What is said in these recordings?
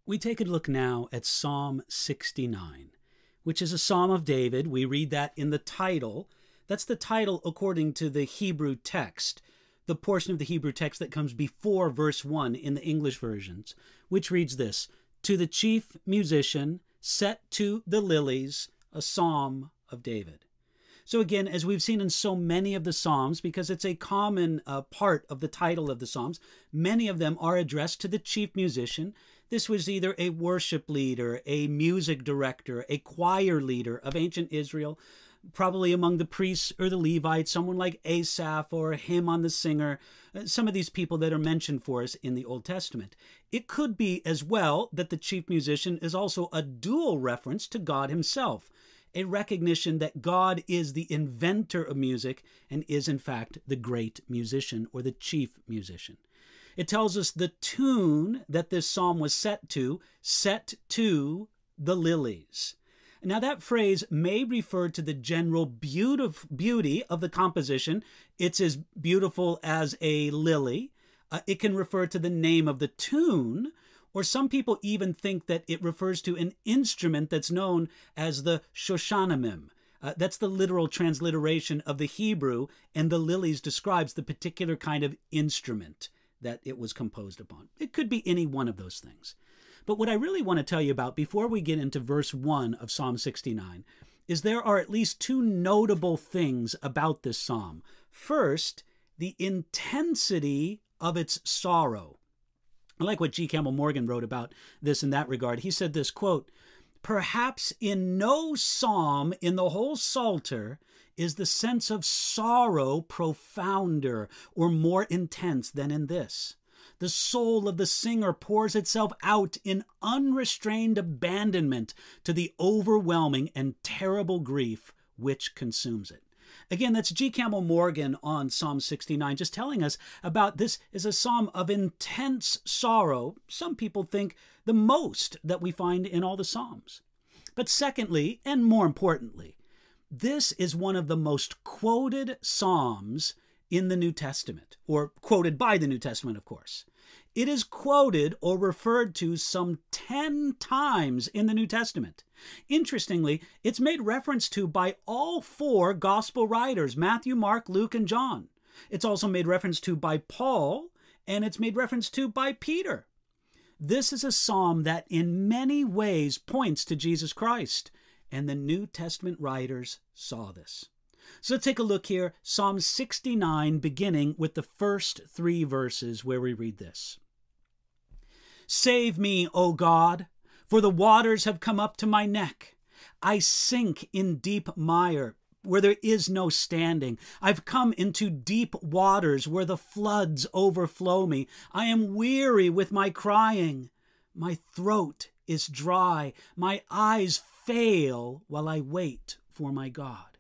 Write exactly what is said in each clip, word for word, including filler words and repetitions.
We take a look now at Psalm sixty-nine, which is a Psalm of David. We read that in the title. That's the title according to the Hebrew text, the portion of the Hebrew text that comes before verse one in the English versions, which reads this: "To the chief musician, set to the lilies, a psalm of David." So again, as we've seen in so many of the Psalms, because it's a common uh, part of the title of the Psalms, many of them are addressed to the chief musician. This was either a worship leader, a music director, a choir leader of ancient Israel, probably among the priests or the Levites, someone like Asaph or Heman the singer, some of these people that are mentioned for us in the Old Testament. It could be as well that the chief musician is also a dual reference to God himself, a recognition that God is the inventor of music and is in fact the great musician or the chief musician. It tells us the tune that this psalm was set to, set to the lilies. Now that phrase may refer to the general beauty of the composition. It's as beautiful as a lily. Uh, it can refer to the name of the tune, or some people even think that it refers to an instrument that's known as the shoshanamim. Uh, that's the literal transliteration of the Hebrew, and the lilies describes the particular kind of instrument that it was composed upon. It could be any one of those things. But what I really want to tell you about before we get into verse one of Psalm sixty-nine is there are at least two notable things about this psalm. First, the intensity of its sorrow. I like what G. Campbell Morgan wrote about this in that regard. He said this, quote, "Perhaps in no psalm in the whole Psalter is the sense of sorrow profounder or more intense than in this. The soul of the singer pours itself out in unrestrained abandonment to the overwhelming and terrible grief which consumes it." Again, that's G. Campbell Morgan on Psalm sixty-nine, just telling us about this is a psalm of intense sorrow. Some people think the most that we find in all the Psalms. But secondly, and more importantly, this is one of the most quoted Psalms in the New Testament, or quoted by the New Testament, of course. It is quoted or referred to some ten times in the New Testament. Interestingly, it's made reference to by all four gospel writers, Matthew, Mark, Luke, and John. It's also made reference to by Paul, and it's made reference to by Peter. This is a psalm that in many ways points to Jesus Christ, and the New Testament writers saw this. So let's take a look here, Psalm sixty-nine, beginning with the first three verses where we read this. "Save me, O God, for the waters have come up to my neck. I sink in deep mire where there is no standing. I've come into deep waters where the floods overflow me. I am weary with my crying. My throat is dry. My eyes fail while I wait for my God."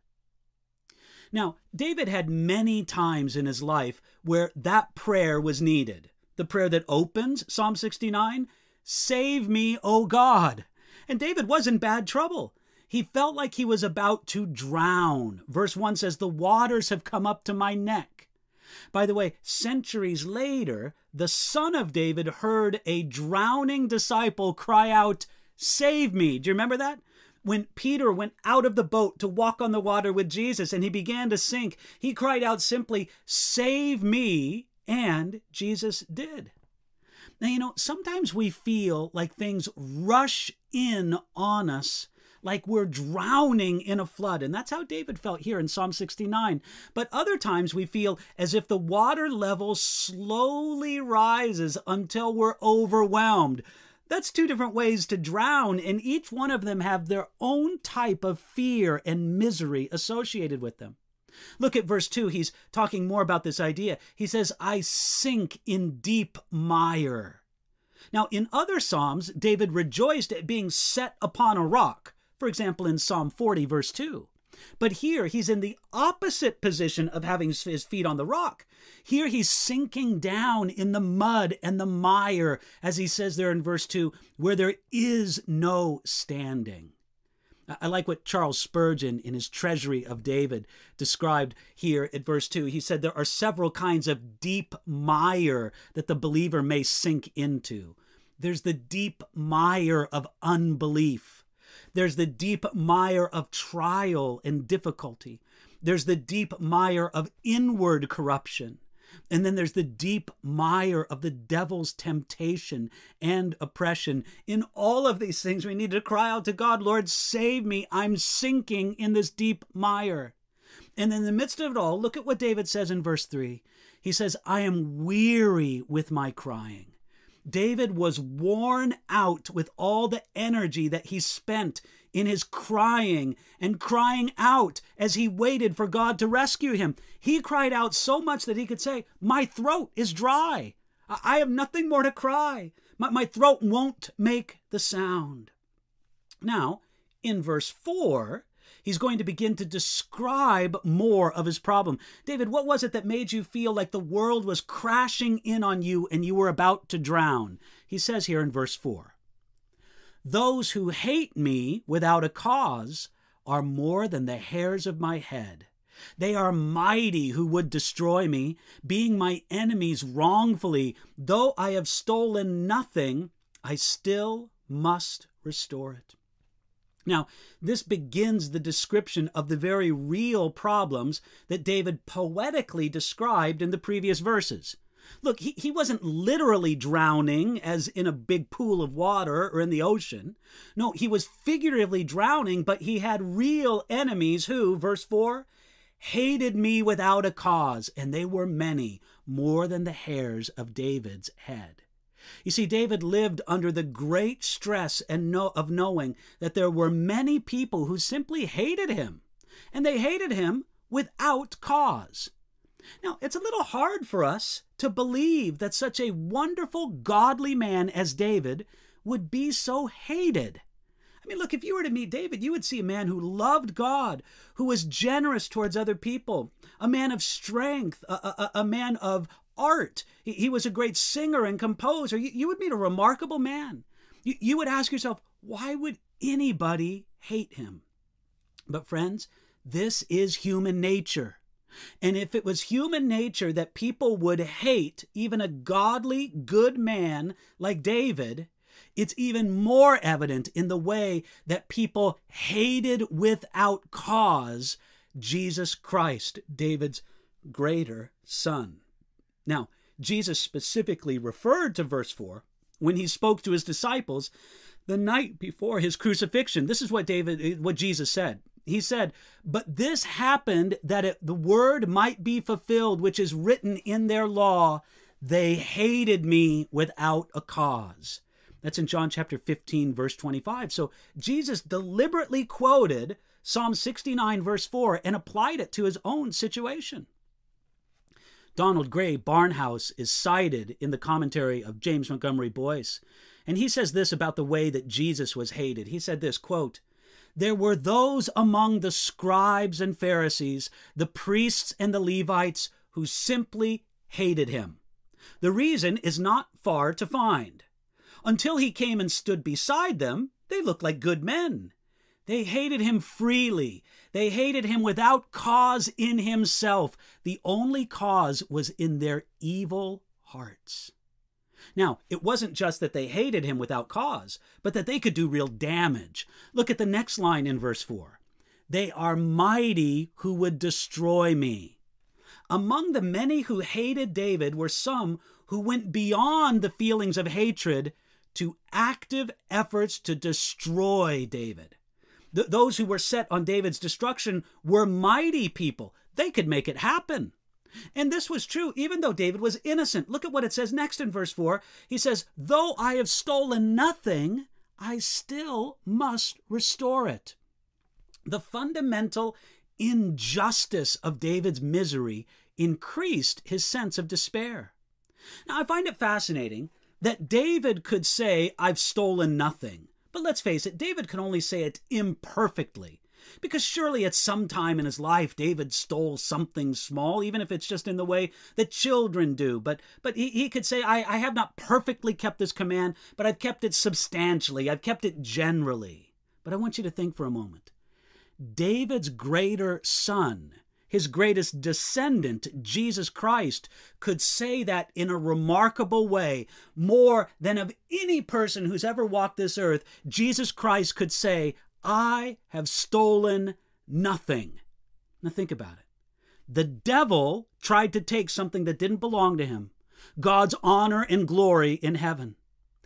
Now, David had many times in his life where that prayer was needed. The prayer that opens Psalm sixty-nine, "Save me, O God." And David was in bad trouble. He felt like he was about to drown. Verse one says, "The waters have come up to my neck." By the way, centuries later, the son of David heard a drowning disciple cry out, "Save me." Do you remember that? When Peter went out of the boat to walk on the water with Jesus and he began to sink, he cried out simply, "Save me," and Jesus did. Now, you know, sometimes we feel like things rush in on us like we're drowning in a flood. And that's how David felt here in Psalm sixty-nine. But other times we feel as if the water level slowly rises until we're overwhelmed. That's two different ways to drown, and each one of them have their own type of fear and misery associated with them. Look at verse two. He's talking more about this idea. He says, "I sink in deep mire." Now, in other Psalms, David rejoiced at being set upon a rock. For example, in Psalm forty, verse two. But here he's in the opposite position of having his feet on the rock. Here he's sinking down in the mud and the mire, as he says there in verse two, where there is no standing. I like what Charles Spurgeon in his Treasury of David described here at verse two. He said there are several kinds of deep mire that the believer may sink into. There's the deep mire of unbelief. There's the deep mire of trial and difficulty. There's the deep mire of inward corruption. And then there's the deep mire of the devil's temptation and oppression. In all of these things, we need to cry out to God, Lord, save me. I'm sinking in this deep mire. And in the midst of it all, look at what David says in verse three. He says, I am weary with my crying. David was worn out with all the energy that he spent in his crying and crying out as he waited for God to rescue him. He cried out so much that he could say, my throat is dry. I have nothing more to cry. My, my throat won't make the sound. Now, in verse four, he's going to begin to describe more of his problem. David, what was it that made you feel like the world was crashing in on you and you were about to drown? He says here in verse four, those who hate me without a cause are more than the hairs of my head. They are mighty who would destroy me, being my enemies wrongfully. Though I have stolen nothing, I still must restore it. Now, this begins the description of the very real problems that David poetically described in the previous verses. Look, he, he wasn't literally drowning as in a big pool of water or in the ocean. No, he was figuratively drowning, but he had real enemies who, verse four, hated me without a cause, and they were many, more than the hairs of David's head. You see, David lived under the great stress and know, of knowing that there were many people who simply hated him, and they hated him without cause. Now, it's a little hard for us to believe that such a wonderful, godly man as David would be so hated. I mean, look, if you were to meet David, you would see a man who loved God, who was generous towards other people, a man of strength, a, a, a man of art. He, he was a great singer and composer. You, you would meet a remarkable man. You, you would ask yourself, why would anybody hate him? But friends, this is human nature. And if it was human nature that people would hate even a godly, good man like David, it's even more evident in the way that people hated without cause Jesus Christ, David's greater son. Now, Jesus specifically referred to verse four when he spoke to his disciples the night before his crucifixion. This is what David, what Jesus said. He said, but this happened that it, the word might be fulfilled, which is written in their law. They hated me without a cause. That's in John chapter fifteen, verse twenty-five. So Jesus deliberately quoted Psalm sixty-nine, verse four, and applied it to his own situation. Donald Gray Barnhouse is cited in the commentary of James Montgomery Boyce, and he says this about the way that Jesus was hated. He said this, quote, there were those among the scribes and Pharisees, the priests and the Levites, who simply hated him. The reason is not far to find. Until he came and stood beside them, they looked like good men. They hated him freely. They hated him without cause in himself. The only cause was in their evil hearts. Now, it wasn't just that they hated him without cause, but that they could do real damage. Look at the next line in verse four. They are mighty who would destroy me. Among the many who hated David were some who went beyond the feelings of hatred to active efforts to destroy David. Th- those who were set on David's destruction were mighty people. They could make it happen. And this was true even though David was innocent. Look at what it says next in verse four. He says, though I have stolen nothing, I still must restore it. The fundamental injustice of David's misery increased his sense of despair. Now, I find it fascinating that David could say, I've stolen nothing. But let's face it, David could only say it imperfectly. Because surely at some time in his life, David stole something small, even if it's just in the way that children do. But but he, he could say, I, I have not perfectly kept this command, but I've kept it substantially. I've kept it generally. But I want you to think for a moment. David's greater son his greatest descendant, Jesus Christ, could say that in a remarkable way, more than of any person who's ever walked this earth. Jesus Christ could say, I have stolen nothing. Now think about it. The devil tried to take something that didn't belong to him, God's honor and glory in heaven.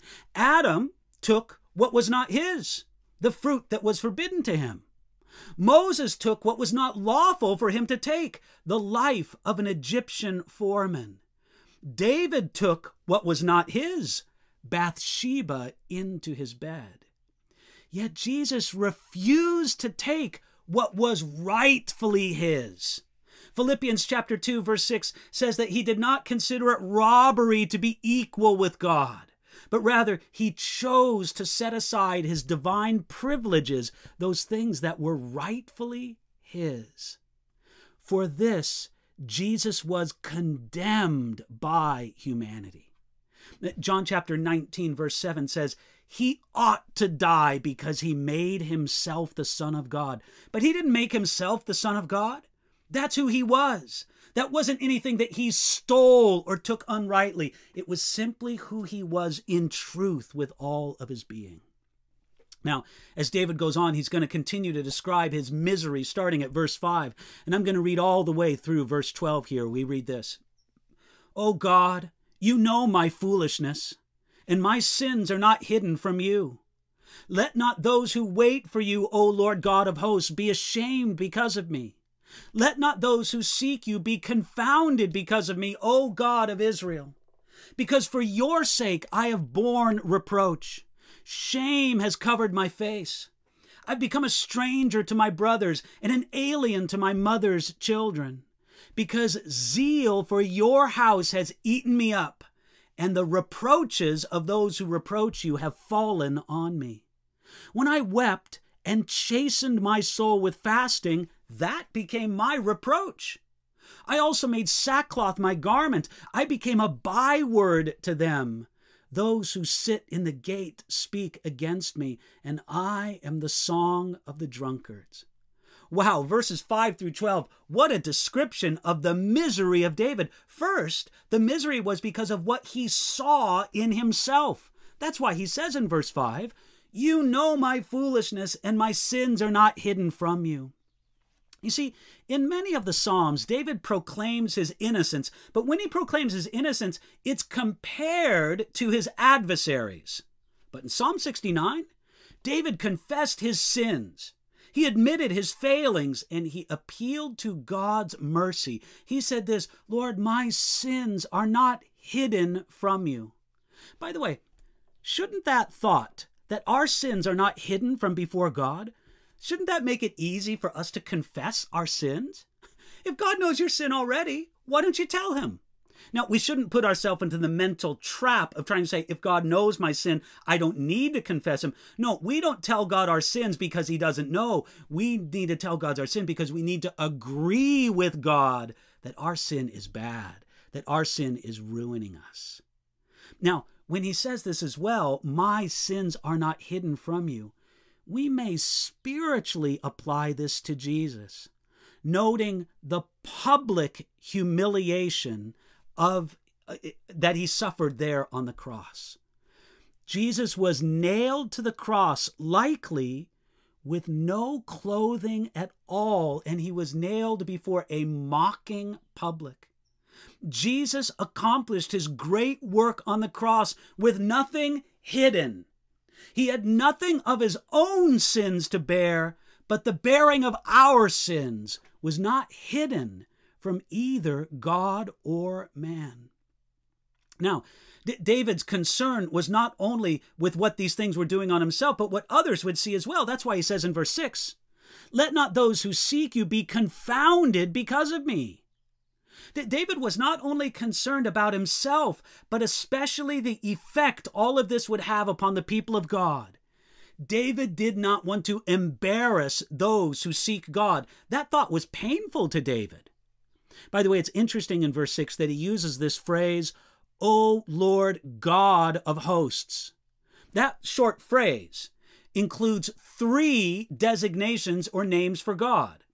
Adam took what was not his, the fruit that was forbidden to him. Moses took what was not lawful for him to take, the life of an Egyptian foreman. David took what was not his, Bathsheba, into his bed. Yet Jesus refused to take what was rightfully his. Philippians chapter two, verse six says that he did not consider it robbery to be equal with God, but rather he chose to set aside his divine privileges, those things that were rightfully his. For this, Jesus was condemned by humanity. John chapter nineteen, verse seven says, he ought to die because he made himself the Son of God. But he didn't make himself the Son of God. That's who he was. That wasn't anything that he stole or took unrightly. It was simply who he was in truth with all of his being. Now, as David goes on, he's going to continue to describe his misery starting at verse five. And I'm going to read all the way through verse twelve here. We read this. O God, you know my foolishness, and my sins are not hidden from you. Let not those who wait for you, O Lord God of hosts, be ashamed because of me. Let not those who seek you be confounded because of me, O God of Israel. Because for your sake I have borne reproach. Shame has covered my face. I've become a stranger to my brothers and an alien to my mother's children. Because zeal for your house has eaten me up, and the reproaches of those who reproach you have fallen on me. When I wept and chastened my soul with fasting, that became my reproach. I also made sackcloth my garment. I became a byword to them. Those who sit in the gate speak against me, and I am the song of the drunkards. Wow, verses five through twelve, what a description of the misery of David. First, the misery was because of what he saw in himself. That's why he says in verse five, you know my foolishness, and my sins are not hidden from you. You see, in many of the Psalms, David proclaims his innocence, but when he proclaims his innocence, it's compared to his adversaries. But in Psalm sixty-nine, David confessed his sins. He admitted his failings, and he appealed to God's mercy. He said this, Lord, my sins are not hidden from you. By the way, shouldn't that thought, that our sins are not hidden from before God, shouldn't that make it easy for us to confess our sins? If God knows your sin already, why don't you tell him? Now, we shouldn't put ourselves into the mental trap of trying to say, if God knows my sin, I don't need to confess him. No, we don't tell God our sins because he doesn't know. We need to tell God our sin because we need to agree with God that our sin is bad, that our sin is ruining us. Now, when he says this as well, my sins are not hidden from you, we may spiritually apply this to Jesus, noting the public humiliation of uh, that he suffered there on the cross. Jesus was nailed to the cross, likely with no clothing at all, and he was nailed before a mocking public. Jesus accomplished his great work on the cross with nothing hidden. He had nothing of his own sins to bear, but the bearing of our sins was not hidden from either God or man. Now, D- David's concern was not only with what these things were doing on himself, but what others would see as well. That's why he says in verse six, let not those who seek you be confounded because of me. David was not only concerned about himself, but especially the effect all of this would have upon the people of God. David did not want to embarrass those who seek God. That thought was painful to David. By the way, it's interesting in verse six that he uses this phrase, O Lord God of hosts. That short phrase includes three designations or names for God.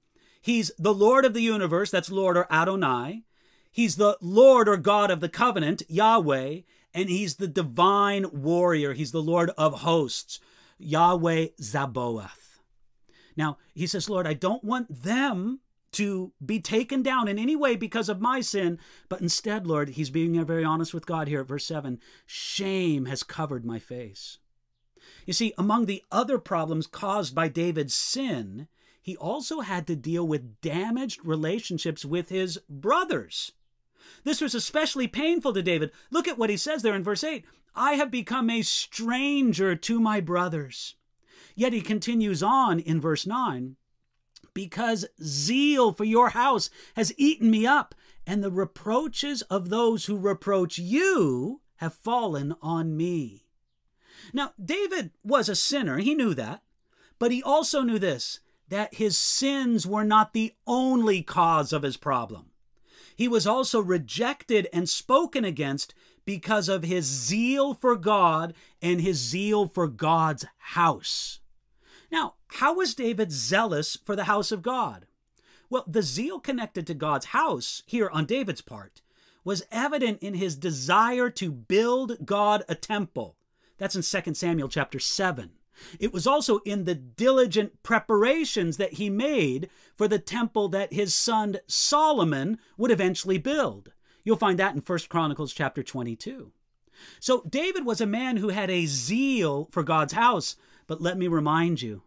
He's the Lord of the universe, that's Lord or Adonai. He's the Lord or God of the covenant, Yahweh, and he's the divine warrior. He's the Lord of hosts, Yahweh Zaboath. Now, he says, Lord, I don't want them to be taken down in any way because of my sin, but instead, Lord, he's being very honest with God here at verse seven, shame has covered my face. You see, among the other problems caused by David's sin, he also had to deal with damaged relationships with his brothers. This was especially painful to David. Look at what he says there in verse eight. I have become a stranger to my brothers. Yet he continues on in verse nine. Because zeal for your house has eaten me up, and the reproaches of those who reproach you have fallen on me. Now, David was a sinner. He knew that. But he also knew this, that his sins were not the only cause of his problem. He was also rejected and spoken against because of his zeal for God and his zeal for God's house. Now, how was David zealous for the house of God? Well, the zeal connected to God's house, here on David's part, was evident in his desire to build God a temple. That's in Second Samuel chapter seven. It was also in the diligent preparations that he made for the temple that his son Solomon would eventually build. You'll find that in First Chronicles chapter twenty-two. So David was a man who had a zeal for God's house, but let me remind you,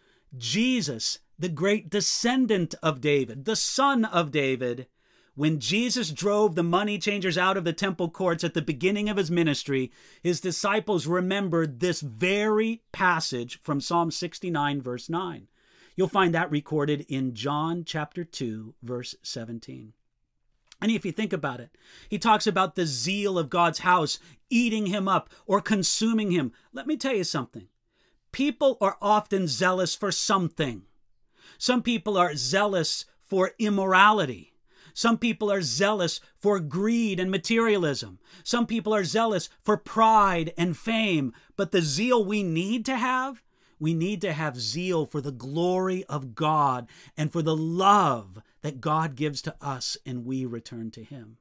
Jesus, the great descendant of David, the son of David, when Jesus drove the money changers out of the temple courts at the beginning of his ministry, his disciples remembered this very passage from Psalm sixty-nine, verse nine. You'll find that recorded in John chapter two, verse seventeen. And if you think about it, he talks about the zeal of God's house eating him up or consuming him. Let me tell you something. People are often zealous for something. Some people are zealous for immorality. Some people are zealous for greed and materialism. Some people are zealous for pride and fame. But the zeal we need to have, we need to have zeal for the glory of God and for the love that God gives to us and we return to him.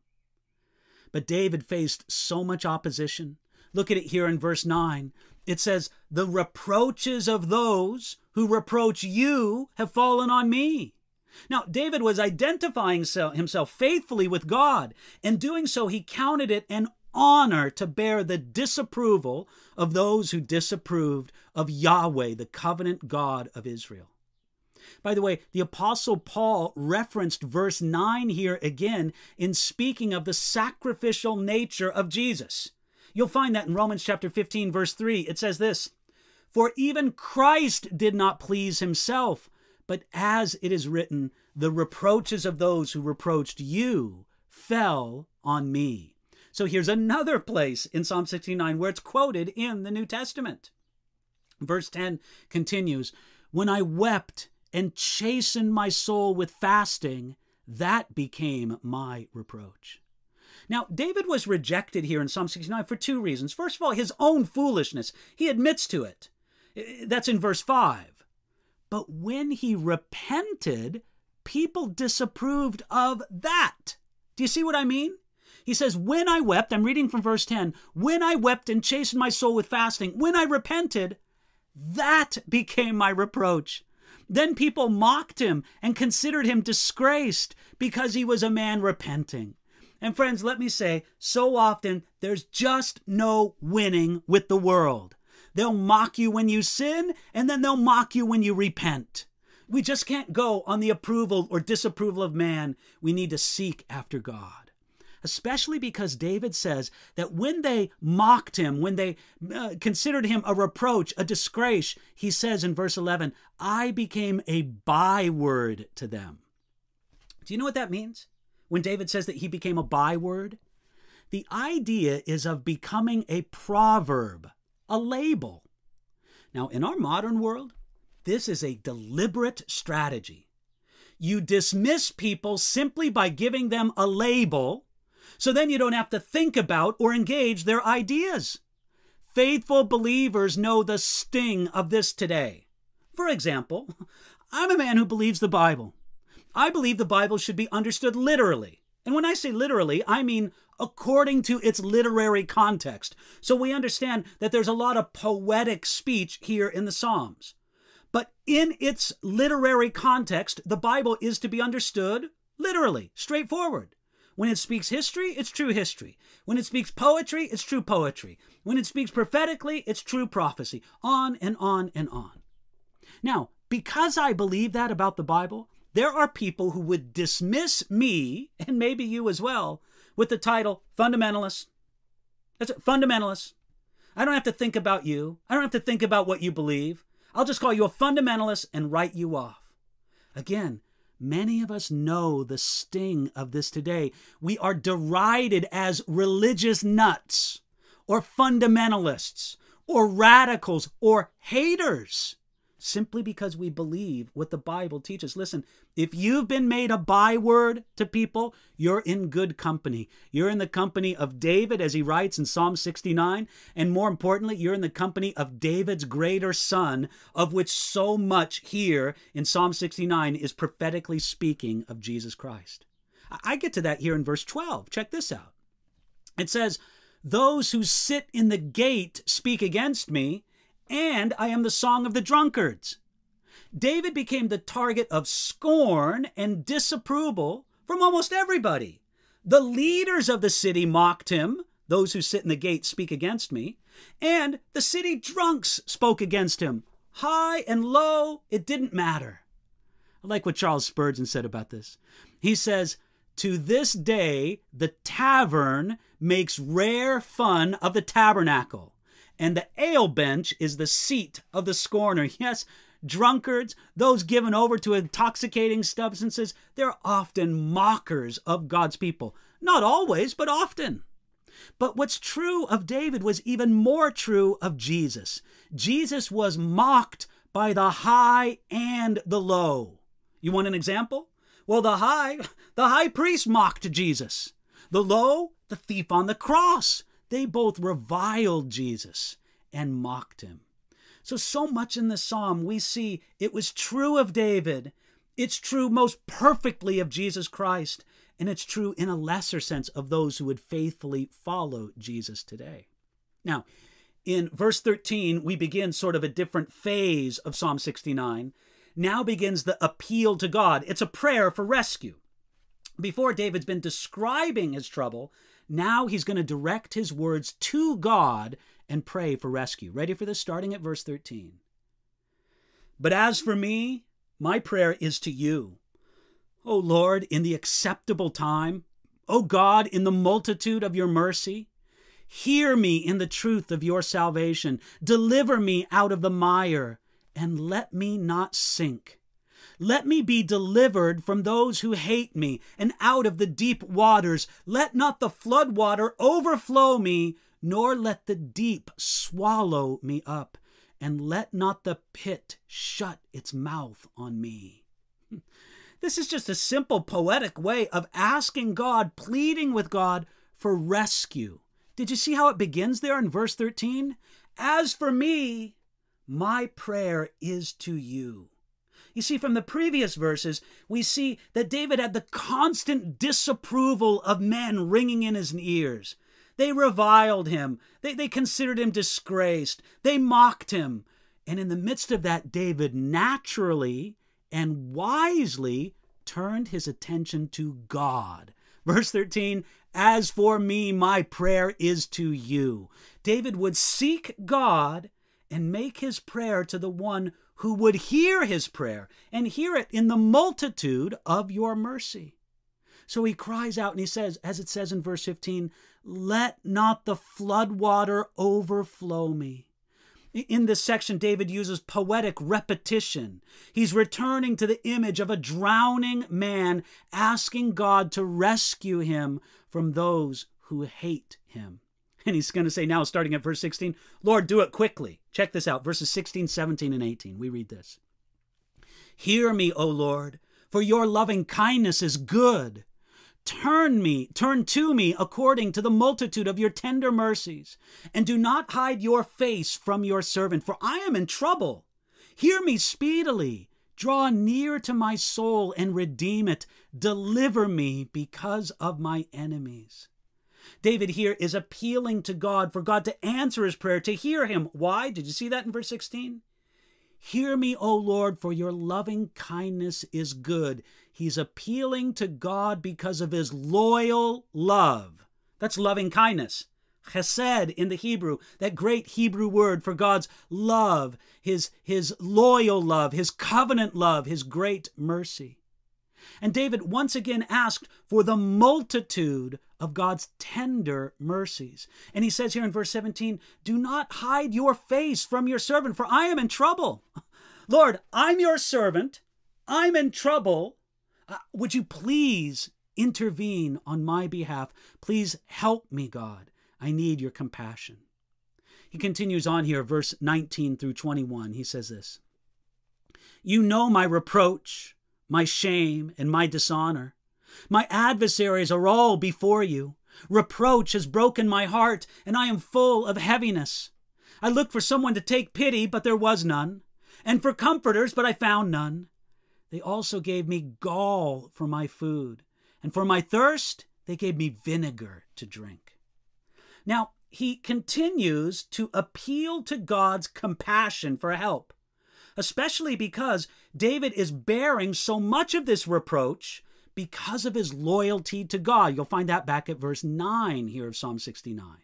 But David faced so much opposition. Look at it here in verse nine. It says, the reproaches of those who reproach you have fallen on me. Now, David was identifying himself faithfully with God. In doing so, he counted it an honor to bear the disapproval of those who disapproved of Yahweh, the covenant God of Israel. By the way, the Apostle Paul referenced verse nine here again in speaking of the sacrificial nature of Jesus. You'll find that in Romans chapter fifteen, verse three. It says this, for even Christ did not please himself, but as it is written, the reproaches of those who reproached you fell on me. So here's another place in Psalm sixty-nine where it's quoted in the New Testament. Verse ten continues, when I wept and chastened my soul with fasting, that became my reproach. Now, David was rejected here in Psalm sixty-nine for two reasons. First of all, his own foolishness. He admits to it. That's in verse five. But when he repented, people disapproved of that. Do you see what I mean? He says, when I wept, I'm reading from verse ten, when I wept and chastened my soul with fasting, when I repented, that became my reproach. Then people mocked him and considered him disgraced because he was a man repenting. And friends, let me say, so often there's just no winning with the world. They'll mock you when you sin, and then they'll mock you when you repent. We just can't go on the approval or disapproval of man. We need to seek after God. Especially because David says that when they mocked him, when they uh, considered him a reproach, a disgrace, he says in verse eleven, I became a byword to them. Do you know what that means? When David says that he became a byword? The idea is of becoming a proverb, a label. Now, in our modern world, this is a deliberate strategy. You dismiss people simply by giving them a label, so then you don't have to think about or engage their ideas. Faithful believers know the sting of this today. For example, I'm a man who believes the Bible. I believe the Bible should be understood literally. And when I say literally, I mean according to its literary context. So we understand that there's a lot of poetic speech here in the Psalms. But in its literary context, the Bible is to be understood literally, straightforward. When it speaks history, it's true history. When it speaks poetry, it's true poetry. When it speaks prophetically, it's true prophecy. On and on and on. Now, because I believe that about the Bible, there are people who would dismiss me, and maybe you as well, with the title fundamentalist. That's it, fundamentalist. I don't have to think about you. I don't have to think about what you believe. I'll just call you a fundamentalist and write you off. Again, many of us know the sting of this today. We are derided as religious nuts, or fundamentalists, or radicals, or haters, simply because we believe what the Bible teaches. Listen, if you've been made a byword to people, you're in good company. You're in the company of David, as he writes in Psalm sixty-nine, and more importantly, you're in the company of David's greater son, of which so much here in Psalm sixty-nine is prophetically speaking of Jesus Christ. I get to that here in verse twelve. Check this out. It says, "Those who sit in the gate speak against me, and I am the song of the drunkards." David became the target of scorn and disapproval from almost everybody. The leaders of the city mocked him. Those who sit in the gate speak against me. And the city drunks spoke against him. High and low, it didn't matter. I like what Charles Spurgeon said about this. He says, "To this day, the tavern makes rare fun of the tabernacle, and the ale bench is the seat of the scorner." Yes, drunkards, those given over to intoxicating substances, they're often mockers of God's people. Not always, but often. But what's true of David was even more true of Jesus. Jesus was mocked by the high and the low. You want an example? Well, the high, the high priest mocked Jesus. The low, the thief on the cross. They both reviled Jesus and mocked him. So, so much in the psalm we see it was true of David. It's true most perfectly of Jesus Christ. And it's true in a lesser sense of those who would faithfully follow Jesus today. Now, in verse thirteen, we begin sort of a different phase of Psalm sixty-nine. Now begins the appeal to God. It's a prayer for rescue. Before, David's been describing his trouble. Now he's going to direct his words to God and pray for rescue. Ready for this? Starting at verse thirteen. "But as for me, my prayer is to you, O Lord, in the acceptable time. O God, in the multitude of your mercy. Hear me in the truth of your salvation. Deliver me out of the mire, and let me not sink. Let me be delivered from those who hate me, and out of the deep waters. Let not the flood water overflow me, nor let the deep swallow me up, and let not the pit shut its mouth on me." This is just a simple poetic way of asking God, pleading with God for rescue. Did you see how it begins there in verse thirteen? "As for me, my prayer is to you." You see, from the previous verses, we see that David had the constant disapproval of men ringing in his ears. They reviled him. They, they considered him disgraced. They mocked him. And in the midst of that, David naturally and wisely turned his attention to God. Verse thirteen, "As for me, my prayer is to you." David would seek God and make his prayer to the one who would hear his prayer, and hear it in the multitude of your mercy. So he cries out and he says, as it says in verse fifteen, "Let not the floodwater overflow me." In this section, David uses poetic repetition. He's returning to the image of a drowning man, asking God to rescue him from those who hate him. And he's going to say now, starting at verse sixteen, "Lord, do it quickly." Check this out, verses sixteen, seventeen, and eighteen. We read this. "Hear me, O Lord, for your loving kindness is good. Turn me, turn to me according to the multitude of your tender mercies, and do not hide your face from your servant, for I am in trouble. Hear me speedily. Draw near to my soul and redeem it. Deliver me because of my enemies. David here is appealing to God for God to answer his prayer, to hear him. Why? Did you see that in verse sixteen? Hear me, O Lord, for your loving kindness is good. He's appealing to God because of his loyal love. That's loving kindness. Chesed in the Hebrew, that great Hebrew word for God's love, his, his loyal love, his covenant love, his great mercy. And David once again asked for the multitude of God's tender mercies. And he says here in verse seventeen, do not hide your face from your servant, for I am in trouble. Lord, I'm your servant. I'm in trouble. Uh, would you please intervene on my behalf? Please help me, God. I need your compassion. He continues on here, verse nineteen through twenty-one. He says this, you know my reproach, my shame, and my dishonor. My adversaries are all before you. Reproach has broken my heart, and I am full of heaviness. I looked for someone to take pity, but there was none, and for comforters, but I found none. They also gave me gall for my food, and for my thirst, they gave me vinegar to drink. Now, he continues to appeal to God's compassion for help, especially because David is bearing so much of this reproach because of his loyalty to God. You'll find that back at verse nine here of Psalm sixty-nine.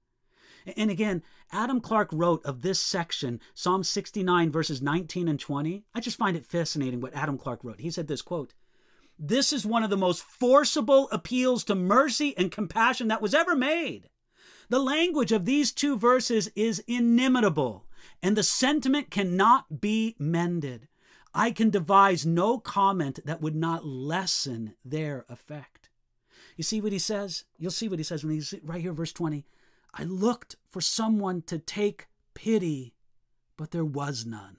And again, Adam Clarke wrote of this section, Psalm sixty-nine, verses nineteen and twenty. I just find it fascinating what Adam Clarke wrote. He said this, quote, this is one of the most forcible appeals to mercy and compassion that was ever made. The language of these two verses is inimitable, and the sentiment cannot be mended. I can devise no comment that would not lessen their effect. You see what he says? You'll see what he says when he's right here, verse twenty. I looked for someone to take pity, but there was none.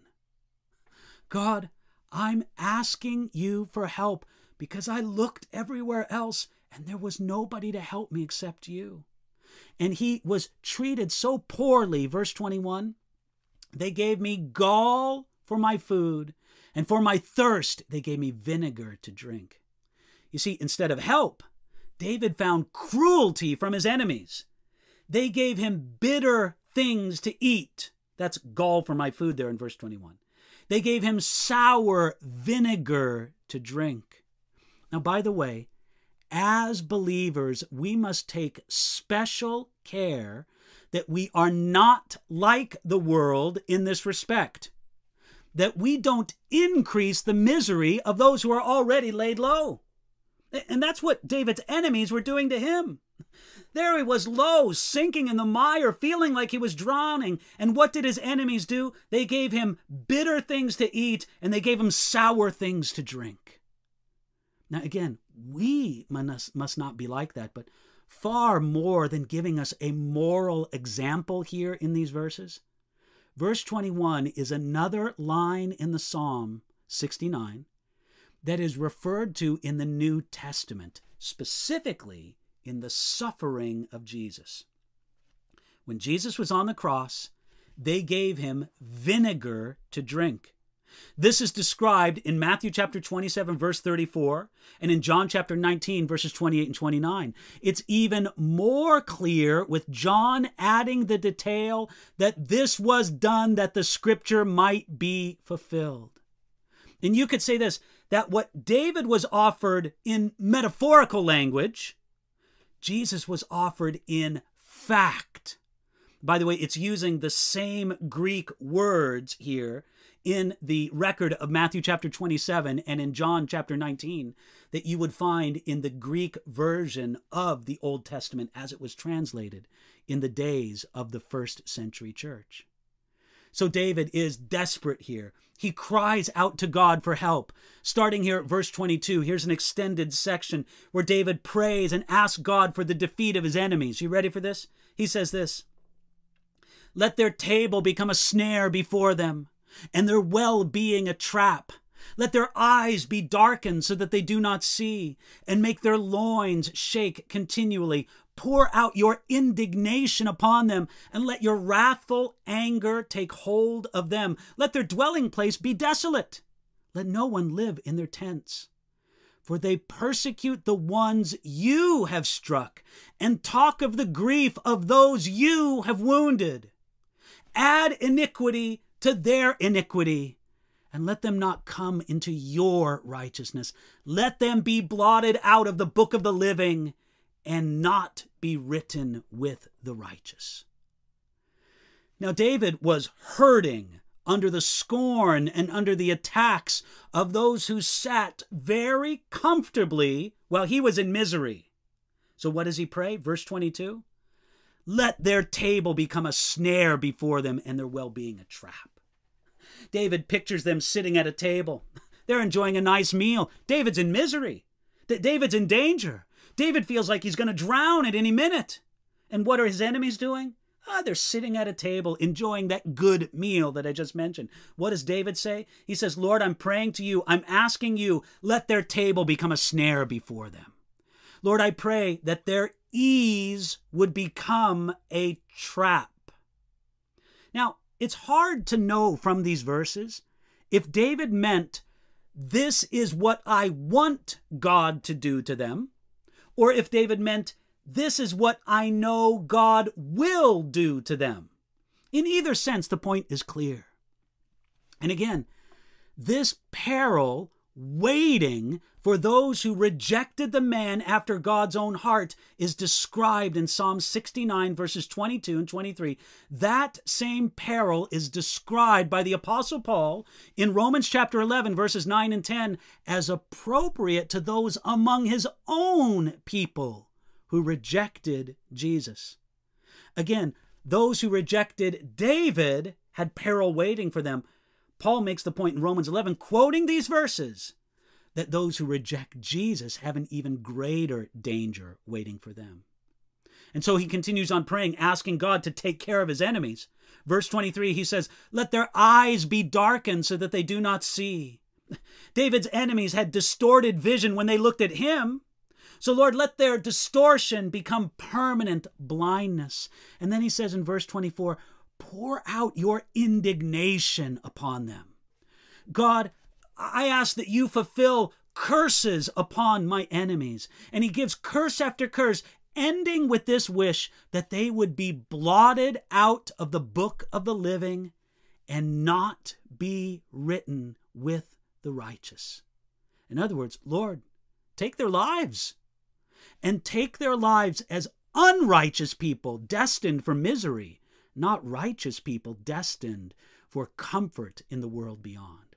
God, I'm asking you for help because I looked everywhere else and there was nobody to help me except you. And he was treated so poorly, verse twenty-one, they gave me gall for my food, and for my thirst they gave me vinegar to drink. You see, instead of help, David found cruelty from his enemies. They gave him bitter things to eat. That's gall for my food there in verse twenty-one. They gave him sour vinegar to drink. Now, by the way, as believers, we must take special care that we are not like the world in this respect, that we don't increase the misery of those who are already laid low. And that's what David's enemies were doing to him. There he was low, sinking in the mire, feeling like he was drowning. And what did his enemies do? They gave him bitter things to eat, and they gave him sour things to drink. Now again, we must, must not be like that, but far more than giving us a moral example here in these verses, verse twenty-one is another line in the Psalm sixty-nine that is referred to in the New Testament, specifically in the suffering of Jesus. When Jesus was on the cross, they gave him vinegar to drink. This is described in Matthew chapter twenty-seven, verse thirty-four, and in John chapter nineteen, verses twenty-eight and twenty-nine. It's even more clear with John adding the detail that this was done that the scripture might be fulfilled. And you could say this, that what David was offered in metaphorical language, Jesus was offered in fact. By the way, it's using the same Greek words here in the record of Matthew chapter twenty-seven and in John chapter nineteen that you would find in the Greek version of the Old Testament as it was translated in the days of the first century church. So David is desperate here. He cries out to God for help. Starting here at verse twenty-two, here's an extended section where David prays and asks God for the defeat of his enemies. You ready for this? He says this, let their table become a snare before them, and their well-being a trap. Let their eyes be darkened so that they do not see, and make their loins shake continually. Pour out your indignation upon them, and let your wrathful anger take hold of them. Let their dwelling place be desolate. let no one live in their tents. For they persecute the ones you have struck, and talk of the grief of those you have wounded. Add iniquity to their iniquity, and let them not come into your righteousness. Let them be blotted out of the book of the living, and not be written with the righteous. Now David was hurting under the scorn and under the attacks of those who sat very comfortably while he was in misery. So what does he pray? Verse twenty-two, let their table become a snare before them and their well-being a trap. David pictures them sitting at a table. They're enjoying a nice meal. David's in misery. David's in danger. David feels like he's going to drown at any minute. And what are his enemies doing? Ah, they're sitting at a table enjoying that good meal that I just mentioned. What does David say? He says, Lord, I'm praying to you. I'm asking you, let their table become a snare before them. Lord, I pray that their ease would become a trap. Now, it's hard to know from these verses if David meant this is what I want God to do to them, or if David meant this is what I know God will do to them. In either sense, the point is clear. And again, this peril waiting for those who rejected the man after God's own heart is described in Psalm sixty-nine, verses twenty-two and twenty-three. That same peril is described by the Apostle Paul in Romans chapter eleven, verses nine and ten, as appropriate to those among his own people who rejected Jesus. Again, those who rejected David had peril waiting for them. Paul makes the point in Romans eleven, quoting these verses, that those who reject Jesus have an even greater danger waiting for them. And so he continues on praying, asking God to take care of his enemies. Verse twenty-three, he says, let their eyes be darkened so that they do not see. David's enemies had distorted vision when they looked at him. So Lord, let their distortion become permanent blindness. And then he says in verse twenty-four, pour out your indignation upon them. God, I ask that you fulfill curses upon my enemies. And he gives curse after curse, ending with this wish that they would be blotted out of the book of the living and not be written with the righteous. In other words, Lord, take their lives. And take their lives as unrighteous people destined for misery, not righteous people destined for comfort in the world beyond.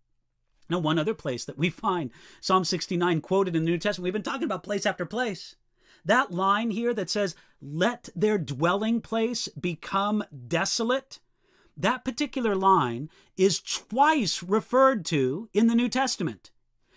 Now, one other place that we find Psalm sixty-nine quoted in the New Testament, we've been talking about place after place. That line here that says, let their dwelling place become desolate, that particular line is twice referred to in the New Testament.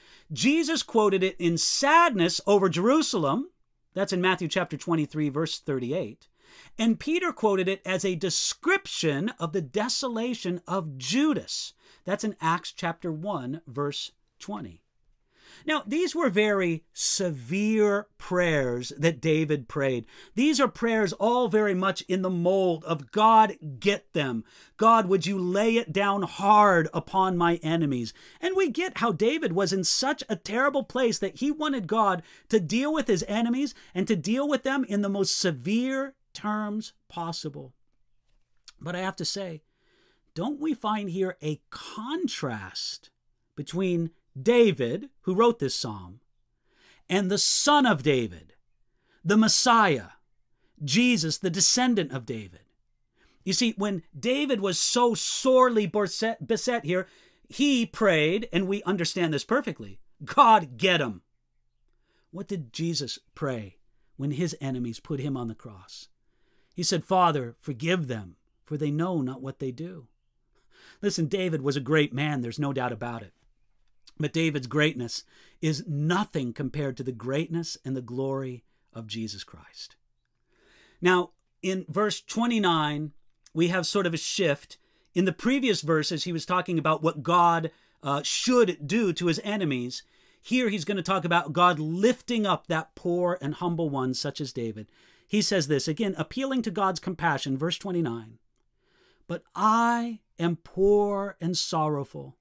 Jesus quoted it in sadness over Jerusalem. That's in Matthew chapter twenty-three, verse thirty-eight. And Peter quoted it as a description of the desolation of Judas. That's in Acts chapter one, verse twenty. Now, these were very severe prayers that David prayed. These are prayers all very much in the mold of God, get them. God, would you lay it down hard upon my enemies? And we get how David was in such a terrible place that he wanted God to deal with his enemies and to deal with them in the most severe terms possible. But I have to say, don't we find here a contrast between David, who wrote this psalm, and the son of David, the Messiah, Jesus, the descendant of David? You see, when David was so sorely beset here, he prayed, and we understand this perfectly, God, get him. What did Jesus pray when his enemies put him on the cross? He said, Father, forgive them, for they know not what they do. Listen, David was a great man, there's no doubt about it. But David's greatness is nothing compared to the greatness and the glory of Jesus Christ. Now, in verse twenty-nine, we have sort of a shift. In the previous verses, he was talking about what God uh, should do to his enemies. Here he's going to talk about God lifting up that poor and humble one, such as David. He says this, again, appealing to God's compassion, verse twenty-nine. But I am poor and sorrowful.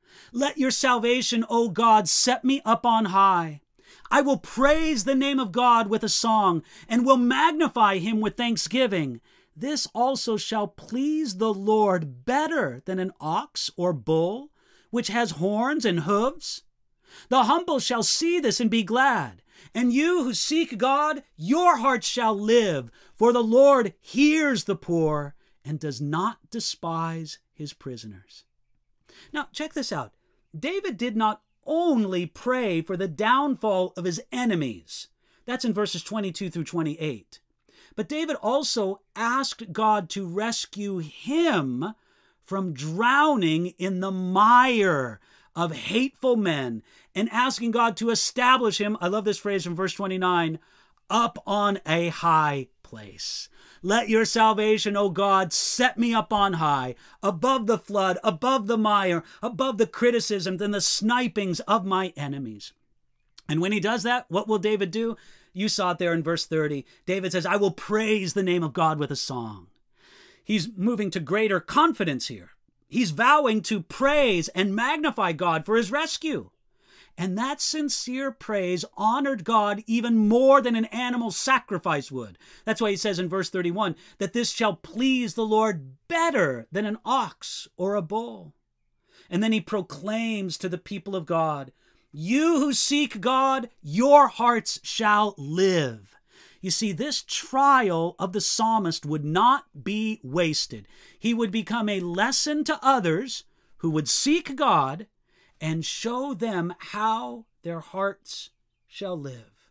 Let your salvation, O God, set me up on high. I will praise the name of God with a song, and will magnify him with thanksgiving. This also shall please the Lord better than an ox or bull, which has horns and hooves. The humble shall see this and be glad. And you who seek God, your hearts shall live, for the Lord hears the poor and does not despise his prisoners. Now, check this out. David did not only pray for the downfall of his enemies. That's in verses twenty-two through twenty-eight. But David also asked God to rescue him from drowning in the mire of hateful men, and asking God to establish him, I love this phrase from verse twenty-nine, up on a high place. Let your salvation, O God, set me up on high, above the flood, above the mire, above the criticisms and the snipings of my enemies. And when he does that, what will David do? You saw it there in verse thirty. David says, I will praise the name of God with a song. He's moving to greater confidence here. He's vowing to praise and magnify God for his rescue. And that sincere praise honored God even more than an animal sacrifice would. That's why he says in verse thirty-one, that this shall please the Lord better than an ox or a bull. And then he proclaims to the people of God, you who seek God, your hearts shall live. You see, this trial of the psalmist would not be wasted. He would become a lesson to others who would seek God and show them how their hearts shall live.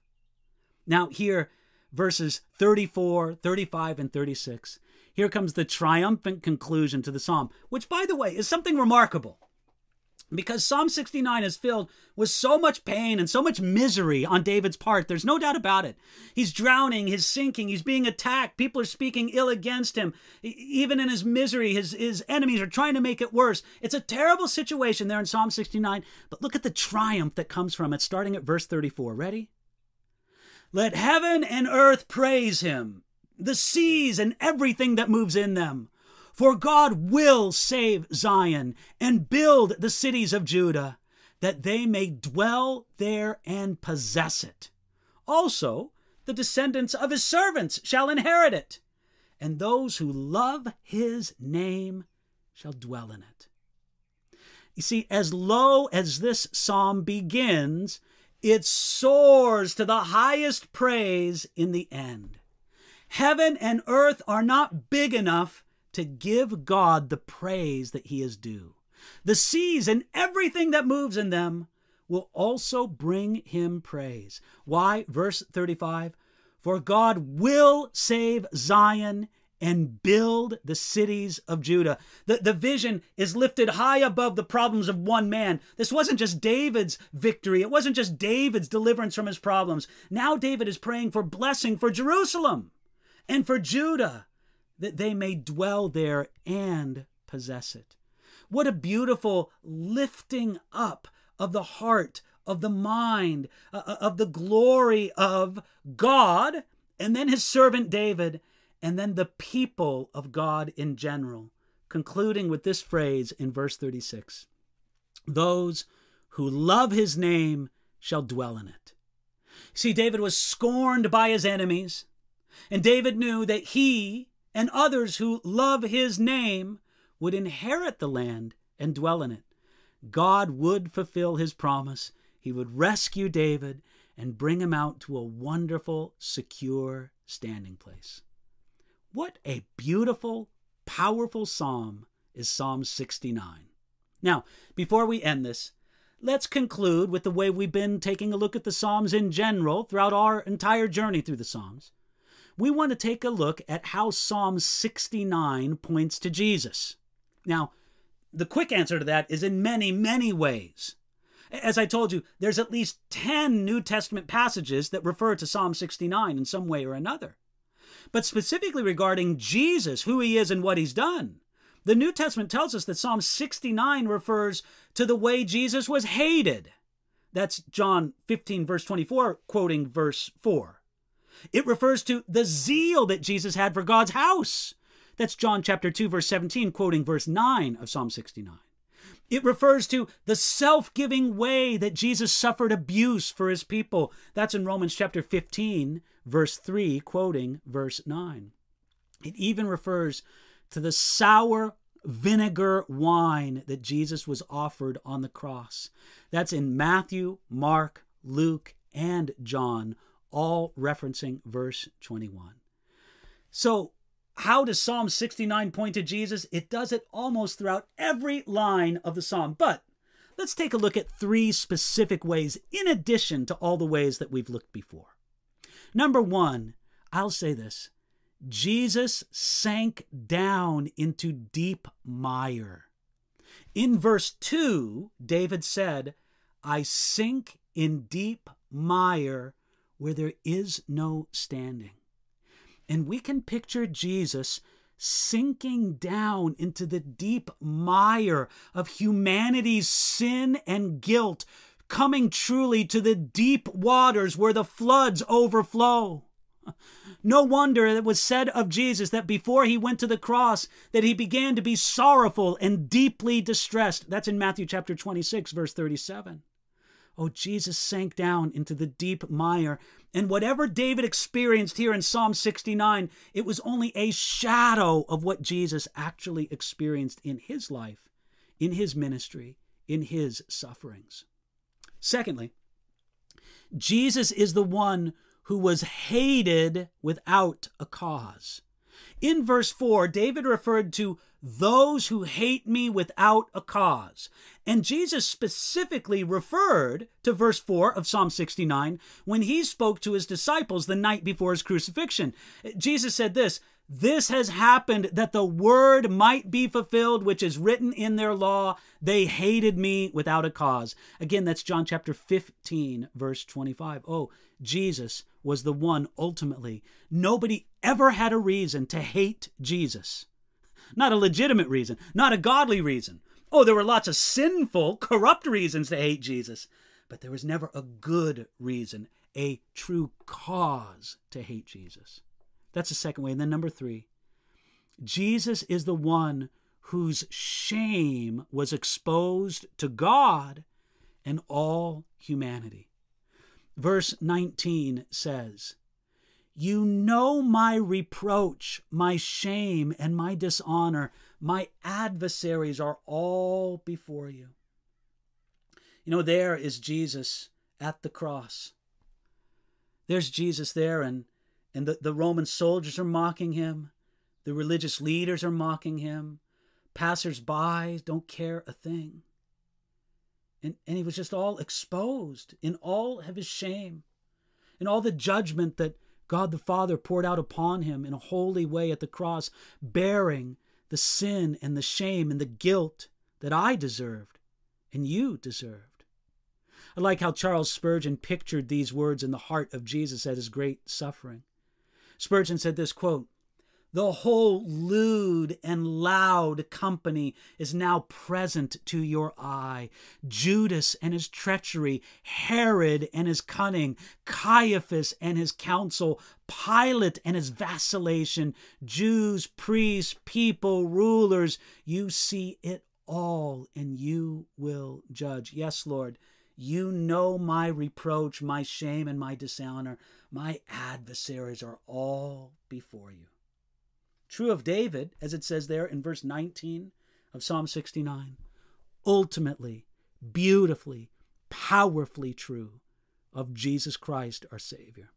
Now here, verses thirty-four, thirty-five, and thirty-six. Here comes the triumphant conclusion to the psalm, which, by the way, is something remarkable. Because Psalm sixty-nine is filled with so much pain and so much misery on David's part. There's no doubt about it. He's drowning, he's sinking, he's being attacked. People are speaking ill against him. Even in his misery, his, his enemies are trying to make it worse. It's a terrible situation there in Psalm sixty-nine. But look at the triumph that comes from it, starting at verse thirty-four. Ready? Let heaven and earth praise him, the seas and everything that moves in them. For God will save Zion and build the cities of Judah, that they may dwell there and possess it. Also, the descendants of his servants shall inherit it, and those who love his name shall dwell in it. You see, as low as this psalm begins, it soars to the highest praise in the end. Heaven and earth are not big enough to give God the praise that he is due. The seas and everything that moves in them will also bring him praise. Why? Verse thirty-five, for God will save Zion and build the cities of Judah. The, the vision is lifted high above the problems of one man. This wasn't just David's victory. It wasn't just David's deliverance from his problems. Now David is praying for blessing for Jerusalem and for Judah, that they may dwell there and possess it. What a beautiful lifting up of the heart, of the mind, uh, of the glory of God, and then his servant David, and then the people of God in general, concluding with this phrase in verse thirty-six. Those who love his name shall dwell in it. See, David was scorned by his enemies, and David knew that he and others who love his name would inherit the land and dwell in it. God would fulfill his promise. He would rescue David and bring him out to a wonderful, secure standing place. What a beautiful, powerful psalm is Psalm sixty-nine. Now, before we end this, let's conclude with the way we've been taking a look at the Psalms in general throughout our entire journey through the Psalms. We want to take a look at how Psalm sixty-nine points to Jesus. Now, the quick answer to that is in many, many ways. As I told you, there's at least ten New Testament passages that refer to Psalm sixty-nine in some way or another. But specifically regarding Jesus, who he is and what he's done, the New Testament tells us that Psalm sixty-nine refers to the way Jesus was hated. That's John fifteen, verse twenty-four, quoting verse four. It refers to the zeal that Jesus had for God's house. That's John chapter two, verse seventeen, quoting verse nine of Psalm sixty-nine. It refers to the self-giving way that Jesus suffered abuse for his people. That's in Romans chapter fifteen, verse three, quoting verse nine. It even refers to the sour vinegar wine that Jesus was offered on the cross. That's in Matthew, Mark, Luke, and John, all referencing verse twenty-one. So, how does Psalm sixty-nine point to Jesus? It does it almost throughout every line of the psalm. But let's take a look at three specific ways in addition to all the ways that we've looked before. Number one, I'll say this. Jesus sank down into deep mire. In verse two, David said, I sink in deep mire where there is no standing. And we can picture Jesus sinking down into the deep mire of humanity's sin and guilt, coming truly to the deep waters where the floods overflow. No wonder it was said of Jesus that before he went to the cross, that he began to be sorrowful and deeply distressed. That's in Matthew chapter twenty-six, verse thirty-seven. Oh, Jesus sank down into the deep mire. And whatever David experienced here in Psalm sixty-nine, it was only a shadow of what Jesus actually experienced in his life, in his ministry, in his sufferings. Secondly, Jesus is the one who was hated without a cause. In verse four, David referred to those who hate me without a cause. And Jesus specifically referred to verse four of Psalm sixty-nine when he spoke to his disciples the night before his crucifixion. Jesus said this, this has happened that the word might be fulfilled, which is written in their law. They hated me without a cause. Again, that's John chapter fifteen, verse twenty-five. Oh, Jesus was the one ultimately. Nobody ever had a reason to hate Jesus. Not a legitimate reason, not a godly reason. Oh, there were lots of sinful, corrupt reasons to hate Jesus, but there was never a good reason, a true cause to hate Jesus. That's the second way. And then number three, Jesus is the one whose shame was exposed to God and all humanity. Verse nineteen says, you know my reproach, my shame, and my dishonor. My adversaries are all before you. You know, there is Jesus at the cross. There's Jesus there, and, and the, the Roman soldiers are mocking him. The religious leaders are mocking him. Passers-by don't care a thing. And, and he was just all exposed in all of his shame, in all the judgment that God the Father poured out upon him in a holy way at the cross, bearing the sin and the shame and the guilt that I deserved and you deserved. I like how Charles Spurgeon pictured these words in the heart of Jesus at his great suffering. Spurgeon said this, quote, the whole lewd and loud company is now present to your eye. Judas and his treachery, Herod and his cunning, Caiaphas and his counsel, Pilate and his vacillation, Jews, priests, people, rulers. You see it all, and you will judge. Yes, Lord, you know my reproach, my shame, and my dishonor. My adversaries are all before you. True of David, as it says there in verse nineteen of Psalm sixty-nine. Ultimately, beautifully, powerfully true of Jesus Christ, our Savior.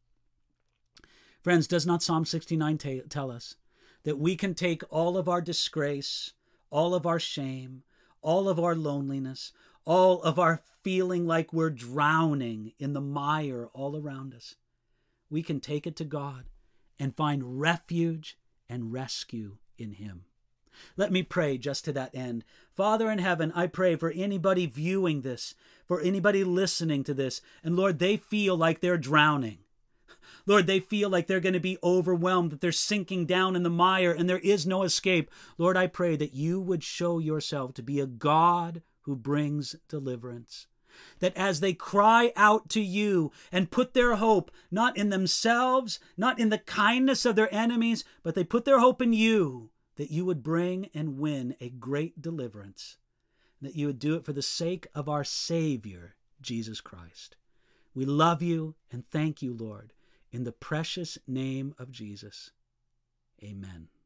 Friends, does not Psalm sixty-nine t- tell us that we can take all of our disgrace, all of our shame, all of our loneliness, all of our feeling like we're drowning in the mire all around us? We can take it to God and find refuge and rescue in him. Let me pray just to that end. Father in heaven, I pray for anybody viewing this, for anybody listening to this, and Lord, they feel like they're drowning. Lord, they feel like they're going to be overwhelmed, that they're sinking down in the mire and there is no escape. Lord, I pray that you would show yourself to be a God who brings deliverance. That as they cry out to you and put their hope not in themselves, not in the kindness of their enemies, but they put their hope in you, that you would bring and win a great deliverance. and that you would do it for the sake of our Savior, Jesus Christ. We love you and thank you, Lord, in the precious name of Jesus. Amen.